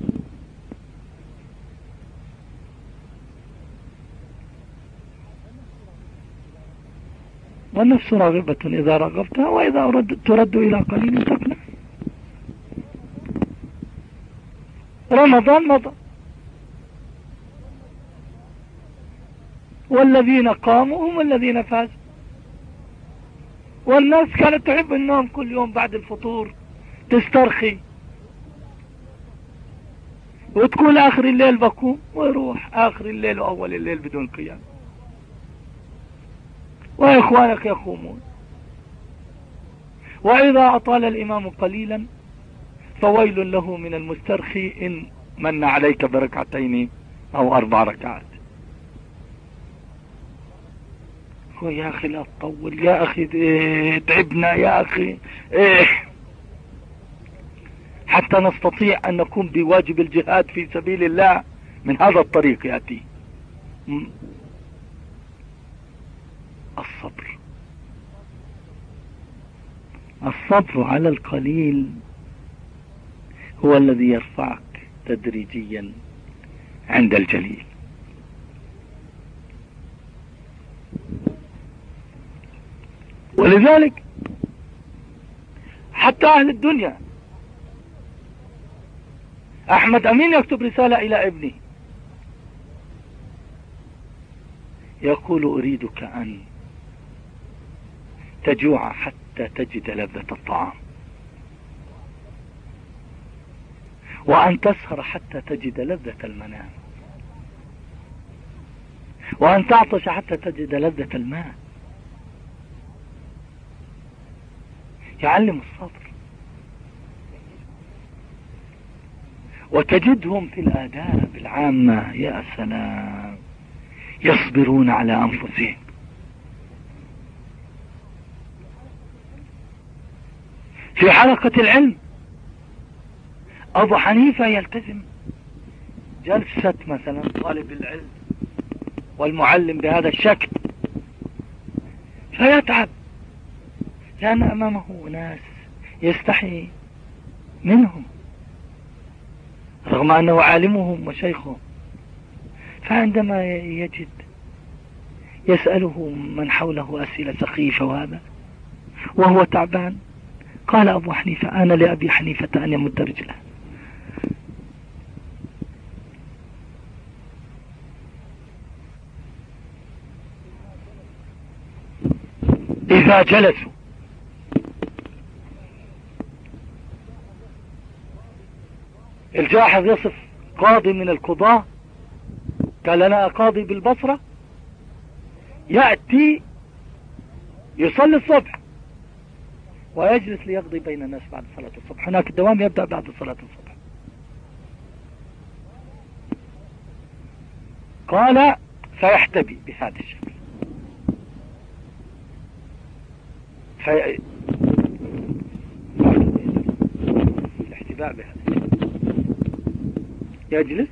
والنفس راغبة إذا رغبتها، وإذا أرد ترد إلى قليل تقنع. رمضان مضى والذين قاموا هم الذين فازوا، والناس كانت تحب النوم كل يوم بعد الفطور، تسترخي وتقول آخر الليل بقوم، ويروح آخر الليل وأول الليل بدون قيام، وإخوانك يقومون. وإذا أطال الإمام قليلا فويل له من المسترخي إن من عليك بركعتين أو أربع ركعات. يا أخي لا تطول يا أخي، إيه تعبنا يا أخي، إيه حتى نستطيع أن نقوم بواجب الجهاد في سبيل الله من هذا الطريق يأتي. الصبر، الصبر على القليل هو الذي يرفعك تدريجيا عند الجليل. ولذلك حتى أهل الدنيا، أحمد أمين يكتب رسالة إلى ابنه يقول أريدك أن تجوع حتى تجد لذة الطعام، وأن تسهر حتى تجد لذة المنام، وأن تعطش حتى تجد لذة الماء. يعلم الصبر. وتجدهم في الآداب العامة يا سلام يصبرون على أنفسهم. في حلقة العلم أبو حنيفة يلتزم جلسة مثلا طالب العلم والمعلم بهذا الشكل، فيتعب لأن أمامه ناس يستحي منهم رغم أنه عالمهم وشيخهم. فعندما يجد يسأله من حوله أسئلة سخيفة وهذا وهو تعبان، قال أبو حنيفة: أنا لأبي حنيفة أن يمد رجله. إذا جلسوا الجاحظ يصف قاضي من القضاة، قال: لنا قاضي بالبصرة يأتي يصلي الصبح ويجلس ليقضي بين الناس بعد صلاة الصبح. هناك الدوام يبدأ بعد صلاة الصبح. قال: فيحتبي بهذا الشكل. في... الاحتباء بهذا الشكل، يجلس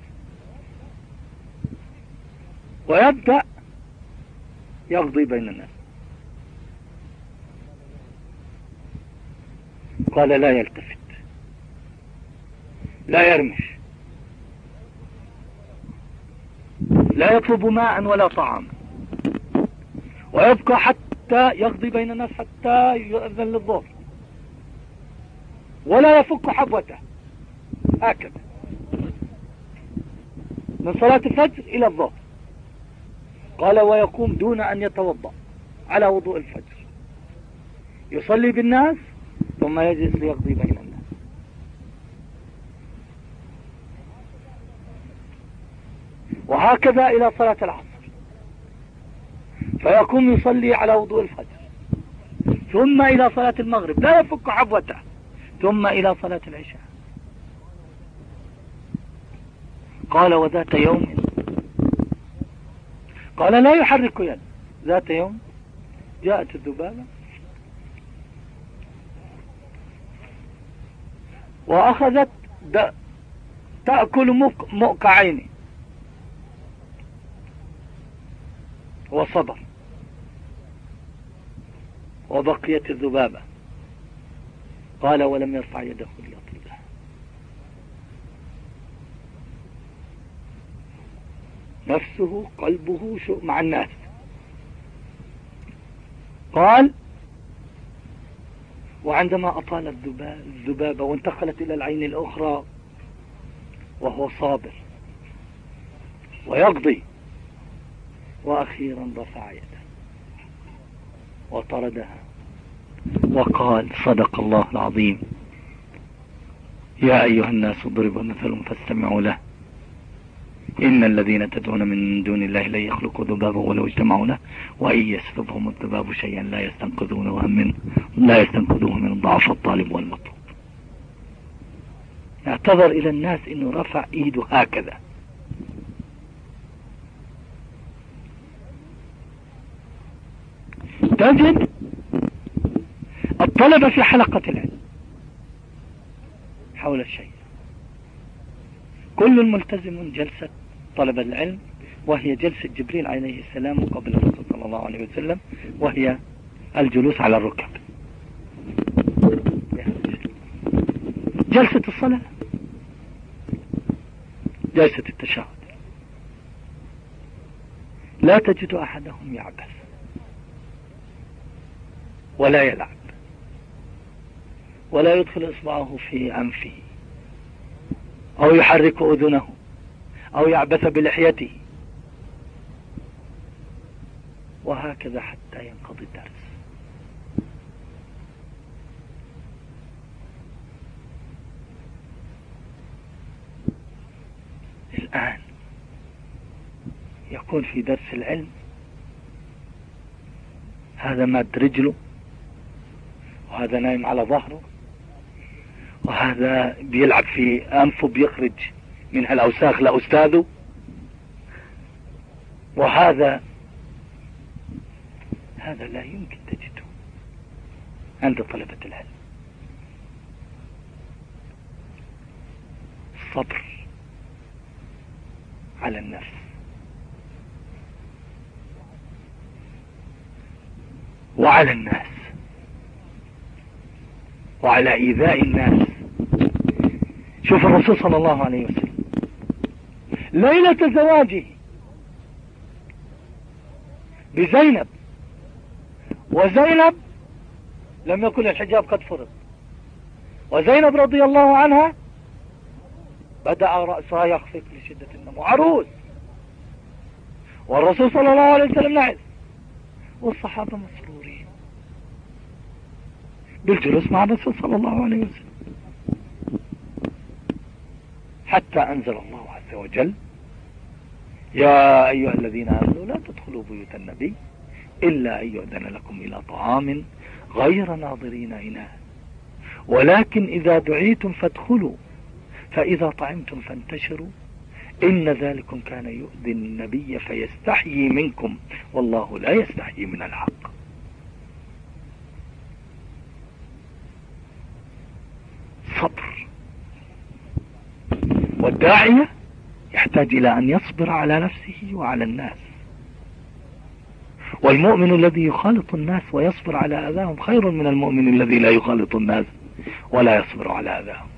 ويبدأ يقضي بين الناس. قال: لا يلتفت، لا يرمش، لا يطلب ماء ولا طعام، ويبقى حتى يقضي بين الناس حتى يؤذن للظهر، ولا يفك حبوته، هكذا من صلاة الفجر إلى الظهر. قال: ويقوم دون أن يتوضأ على وضوء الفجر، يصلي بالناس ثم يجلس ليقضي بين الناس. وهكذا إلى صلاة العصر، فيقوم يصلي على وضوء الفجر، ثم إلى صلاة المغرب لا يفك حبوته، ثم إلى صلاة العشاء. قال: وذات يوم، قال: لا يحرك يد. ذات يوم جاءت الذبابة وأخذت تأكل مؤقعين، وصبر، وبقيت الذبابة. قال: ولم يرفع يده ليطردها. نفسه قلبه شو مع الناس. قال: وعندما أطال الذبابة وانتقلت إلى العين الأخرى وهو صابر ويقضي، وأخيرا رفع يده وطردها وقال: صدق الله العظيم، يا أيها الناس ضرب مثل فاستمعوا له، إن الذين تدعون من دون الله لا يخلقوا ذبابا ولو اجتمعوا له، وإن يسلبهم الذباب شيئا لا يستنقذونه منه لا يستنقذوه من ضعف الطالب والمطلوب. اعتذر إلى الناس إنه رفع إيده هكذا. تجد الطلبة في حلقة العلم حول الشيء، كل ملتزم جلسة طلب العلم، وهي جلسة جبريل عليه السلام قبل الرسول صلى الله عليه وسلم، وهي الجلوس على الركب. جلسة الصلاة، جلسة التشهد، لا تجد أحدهم يعبث ولا يلعب ولا يدخل إصبعه في أنفه أو يحرك أذنه أو يعبث بلحيته، وهكذا حتى ينقضي الدرس. الآن يكون في درس العلم هذا ماد رجله، وهذا نايم على ظهره، وهذا بيلعب في أنفه بيخرج من هالأوساخ لأستاذه، وهذا هذا لا يمكن تجده عند طلبة العلم. الصبر على النفس وعلى الناس وعلى إيذاء الناس. شوف الرسول صلى الله عليه وسلم ليلة زواجه بزينب، وزينب لم يكن الحجاب قد فرض، وزينب رضي الله عنها بدأ رأسها يخفق لشدة النمو، عروس، والرسول صلى الله عليه وسلم نعس، والصحابة مسرورين بالجلوس مع الرسول صلى الله عليه وسلم، حتى أنزل الله عز وجل: يا أيها الذين آمنوا لا تدخلوا بيوت النبي إلا أن يؤذن لكم إلى طعام غير ناظرين إناه ولكن إذا دعيتم فادخلوا فإذا طعمتم فانتشروا إن ذلكم كان يؤذي النبي فيستحيي منكم والله لا يستحيي من الحق. صبر. والداعية يحتاج إلى أن يصبر على نفسه وعلى الناس، والمؤمن الذي يخالط الناس ويصبر على أذاهم خير من المؤمن الذي لا يخالط الناس ولا يصبر على أذاهم.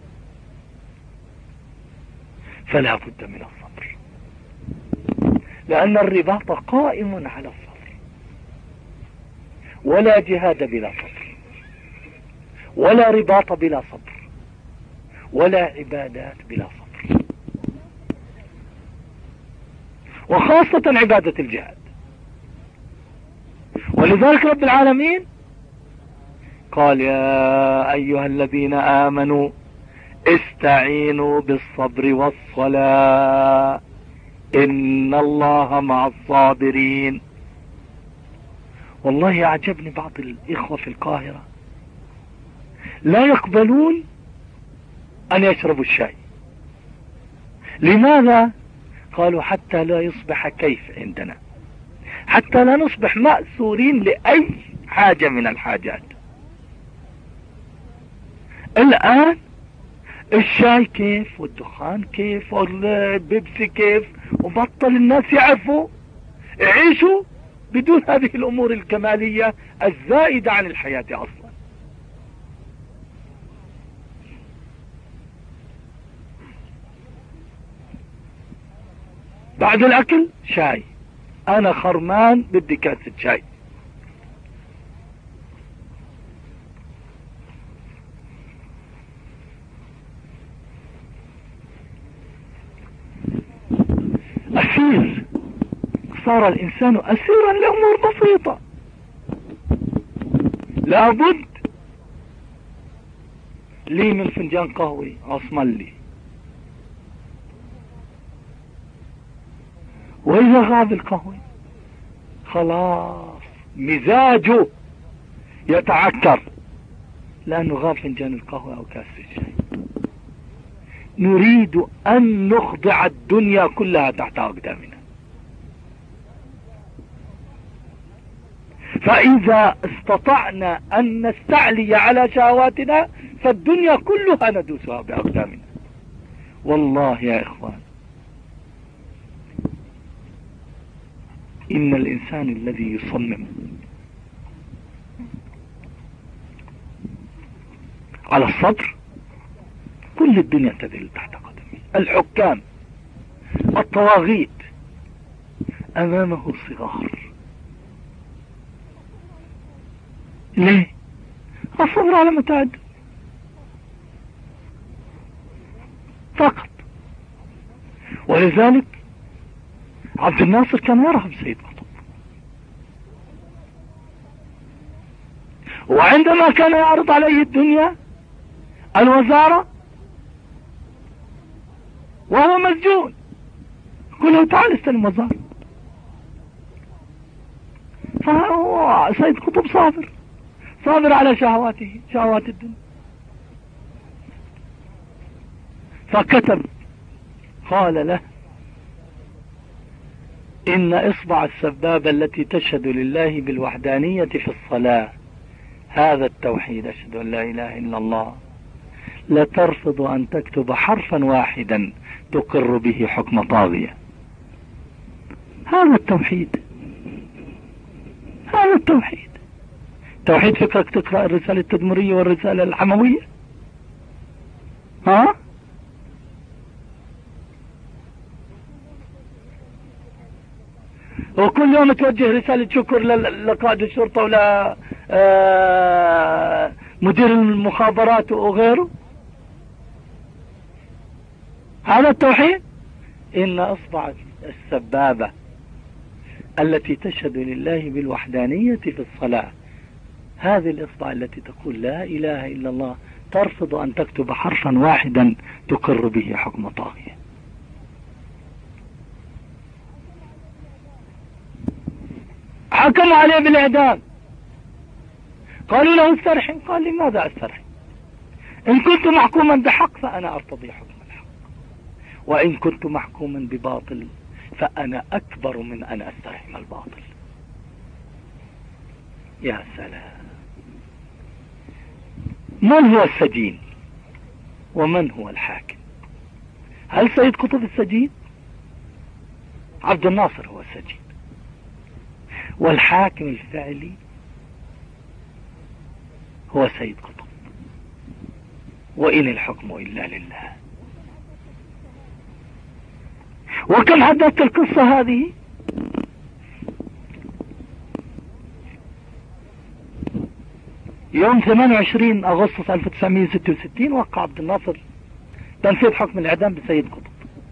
فلا بد من الصبر، لأن الرباط قائم على الصبر، ولا جهاد بلا صبر، ولا رباط بلا صبر، ولا عبادات بلا صبر، وخاصة عبادة الجهاد. ولذلك رب العالمين قال: يا أيها الذين آمنوا استعينوا بالصبر والصلاة إن الله مع الصابرين. والله أعجبني بعض الإخوة في القاهرة لا يقبلون أن يشربوا الشاي. لماذا؟ قالوا: حتى لا يصبح كيف عندنا، حتى لا نصبح مأسورين لأي حاجة من الحاجات. الآن الشاي كيف، والدخان كيف، والبيبسي كيف، وبطل الناس يعرفوا يعيشوا بدون هذه الأمور الكمالية الزائدة عن الحياة أصلا. بعد الأكل شاي، أنا خرمان بدي كاسة شاي. أسير، صار الإنسان أسيرا لأمور بسيطة. لابد لي من فنجان قهوة عصمل لي، وإذا غاب القهوة خلاص مزاجه يتعكر لأنه غاب فنجان القهوة أو كاس الشاي. نريد أن نخضع الدنيا كلها تحت أقدامنا، فإذا استطعنا أن نستعلي على شهواتنا فالدنيا كلها ندوسها بأقدامنا. والله يا إخوان، إن الإنسان الذي يصمم على الصبر كل الدنيا تذل تحت قدمه. الحكام الطواغيت أمامه صغار. ليه؟ الصبر على متعد فقط. ولذلك عبد الناصر كان يرهب سيد قطب، وعندما كان يعرض عليه الدنيا الوزارة وهو مسجون يقول له تعال استلم وزار. فهو سيد قطب صابر صابر على شهواته شهوات الدنيا. فكتب قال له إن إصبع السبابة التي تشهد لله بالوحدانية في الصلاة، هذا التوحيد أشهد أن لا إله إلا الله، لترفض أن تكتب حرفا واحدا تقر به حكم طاغية. هذا التوحيد، هذا التوحيد. توحيد فكرك تقرأ الرسالة التدمرية والرسالة الحموية؟ ها؟ وكل يوم توجه رسالة شكر لقائد الشرطة ولا مدير المخابرات وغيره؟ هذا التوحيد. إن أصبع السبابة التي تشهد لله بالوحدانية في الصلاة، هذه الإصبع التي تقول لا إله إلا الله، ترفض أن تكتب حرفا واحدا تقر به حكم طاغية. حكموا عليه بالإعدام. قالوا له استرحم، قال لماذا استرحم؟ إن كنت محكوما بحق فأنا أرتضي حكم الحق، وإن كنت محكوما بباطل فأنا أكبر من أن أسترحم الباطل. يا سلام. من هو السجين ومن هو الحاكم؟ هل سيد قطب السجين؟ عبد الناصر هو السجين، والحاكم الفعلي هو سيد قطب، وإن الحكم إلا لله. وكم حدثت القصة هذه؟ يوم ثمانية وعشرين أغسطس ألف وتسعمائة وستة وستين وقع عبد الناصر تنفيذ حكم الإعدام بسيد قطب،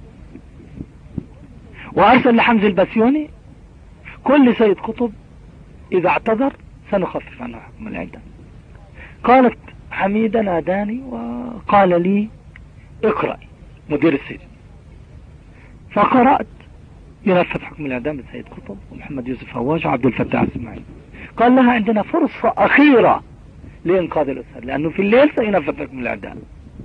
وأرسل لحمزة البسيوني كل سيد قطب إذا اعتذر سنخفف عنه حكم الإعدام. قالت حميدة ناداني وقال لي اقرأ مدير السجن، فقرأت ينفذ حكم الإعدام بسيد قطب ومحمد يوسف هواج وعبد الفتاح اسماعيل. قال لها عندنا فرصة أخيرة لإنقاذ الأسر، لأنه في الليل سينفذ حكم الإعدام،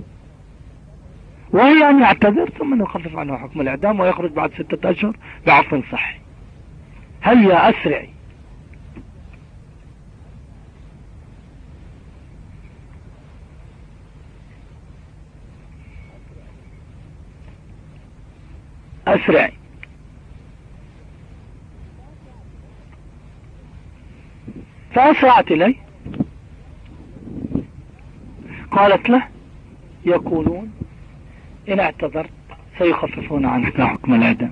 وهي أن يعتذر ثم نخفف عنه حكم الإعدام ويخرج بعد ستة أشهر بعفو صحي. هل يا أسرعي أسرعي فأسرعت إليه. قالت له يقولون إن اعتذرت سيخففون عنك حكم الإعدام.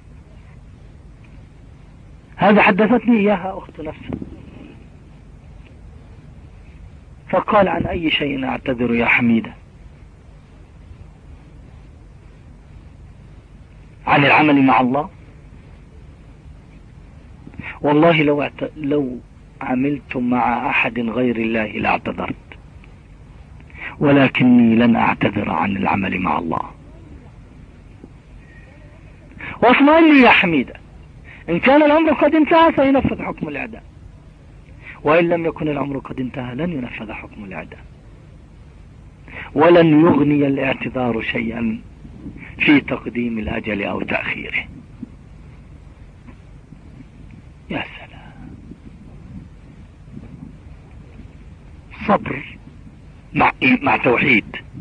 هذا حدثتني إياها أخت نفسه. فقال عن أي شيء أعتذر يا حميدة؟ عن العمل مع الله؟ والله لو اعت... لو عملت مع أحد غير الله لاعتذرت، ولكني لن أعتذر عن العمل مع الله. واطمئن لي يا حميدة، إن كان الأمر قد انتهى سينفذ حكم الإعدام، وإن لم يكن الأمر قد انتهى لن ينفذ حكم الإعدام، ولن يغني الاعتذار شيئا في تقديم الأجل أو تأخيره. يا سلام. صبر مع مع توحيد،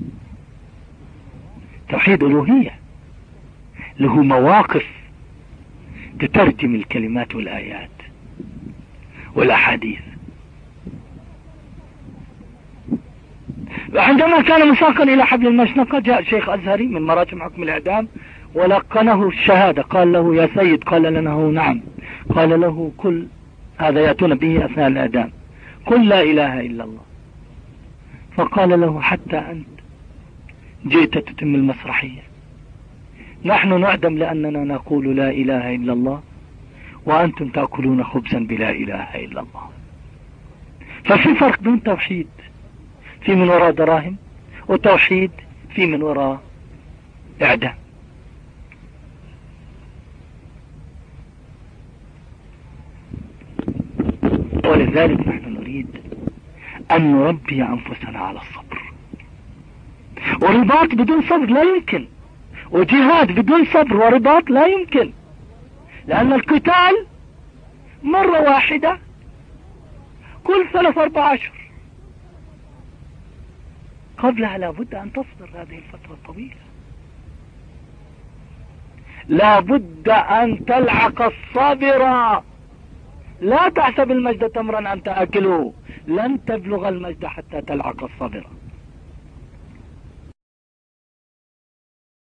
توحيد ألوهية له مواقف تترجم الكلمات والآيات والأحاديث. عندما كان مساقا إلى حبل المشنقة جاء شيخ أزهري من مراجم حكم الإعدام ولقنه الشهادة. قال له يا سيد، قال لنا نعم. قال له كل هذا يأتون به أثناء الإعدام، قل لا إله إلا الله. فقال له حتى أنت جئت تتم المسرحية، نحن نعدم لأننا نقول لا إله إلا الله، وأنتم تأكلون خبزا بلا إله إلا الله. ففي فرق بين توحيد في من وراء دراهم وتوحيد في من وراء إعدام. ولذلك نحن نريد أن نربي أنفسنا على الصبر. ورباط بدون صبر لا يمكن، وجهاد بدون صبر ورباط لا يمكن، لأن القتال مرة واحدة كل ثلاث أربع أشهر، قبلها لابد أن تصبر هذه الفترة الطويلة، لابد أن تلعق الصابر. لا تحسب المجد تمرا أنت آكله، لن تبلغ المجد حتى تلعق الصابر.